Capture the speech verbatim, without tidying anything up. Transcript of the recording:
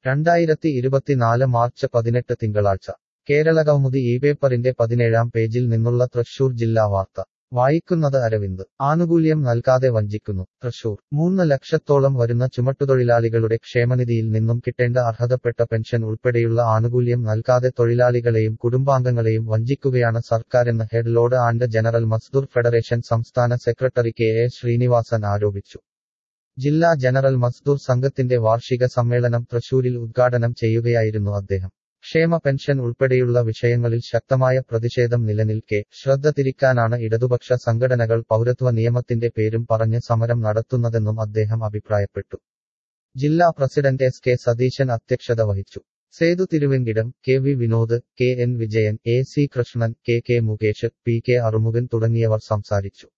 രണ്ടായിരത്തി ഇരുപത്തിനാല് മാർച്ച് പതിനെട്ട് തിങ്കളാഴ്ച കേരളകൗമുദി ഈ പേപ്പറിന്റെ പതിനേഴാം പേജിൽ നിന്നുള്ള തൃശൂർ ജില്ലാ വാർത്ത വായിക്കുന്നത് അരവിന്ദ് ആനുകൂല്യം നൽകാതെ വഞ്ചിക്കുന്നു തൃശൂർ മൂന്ന് ലക്ഷത്തോളം വരുന്ന ചുമട്ടുതൊഴിലാളികളുടെ ക്ഷേമനിധിയിൽ നിന്നും കിട്ടേണ്ട അർഹതപ്പെട്ട പെൻഷൻ ഉൾപ്പെടെയുള്ള ആനുകൂല്യം നൽകാതെ തൊഴിലാളികളെയും കുടുംബാംഗങ്ങളെയും വഞ്ചിക്കുകയാണ് സർക്കാരെന്ന് head load and general Mazdoor federation സംസ്ഥാന സെക്രട്ടറി കെ എ ശ്രീനിവാസൻ ആരോപിച്ചു. ജില്ലാ ജനറൽ മസ്ദൂർ സംഘത്തിന്റെ വാർഷിക സമ്മേളനം തൃശൂരിൽ ഉദ്ഘാടനം ചെയ്യുകയായിരുന്നു അദ്ദേഹം. ക്ഷേമ പെൻഷൻ ഉൾപ്പെടെയുള്ള വിഷയങ്ങളിൽ ശക്തമായ പ്രതിഷേധം നിലനിൽക്കെ ശ്രദ്ധ തിരിക്കാനാണ് ഇടതുപക്ഷ സംഘടനകൾ പൗരത്വ നിയമത്തിന്റെ പേരും പറഞ്ഞ് സമരം നടത്തുന്നതെന്നും അദ്ദേഹം അഭിപ്രായപ്പെട്ടു. ജില്ലാ പ്രസിഡന്റ് എസ് കെ സതീശൻ അധ്യക്ഷത വഹിച്ചു. Sethu Thiruvenkidam, K V Vinod, K N Vijayan, A C Krishnan, K K Mukesh, P K Arumukhan തുടങ്ങിയവർ സംസാരിച്ചു.